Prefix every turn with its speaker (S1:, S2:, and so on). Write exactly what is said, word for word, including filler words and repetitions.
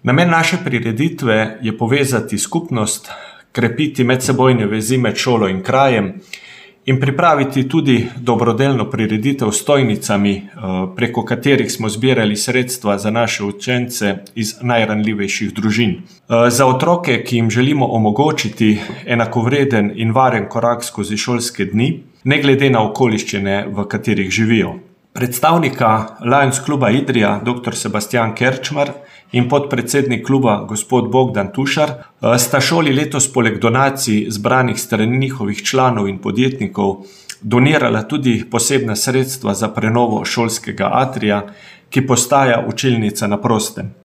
S1: Namen naše prireditve je povezati skupnost, krepiti medsebojne vezi med šolo in krajem in pripraviti tudi dobrodelno prireditev s stojnicami, preko katerih smo zbirali sredstva za naše učence iz najranljivejših družin. Za otroke, ki jim želimo omogočiti enakovreden in varen korak skozi šolske dni, ne glede na okoliščine, v katerih živijo. Predstavnika Lions kluba Idrija, doktor Sebastijan Kerčmar, in podpredsednik kluba, gospod Bogdan Tušar, sta šoli letos poleg donacij zbranih strani njihovih članov in podjetnikov donirala tudi posebna sredstva za prenovo šolskega atrija, ki postaja učilnica na prostem.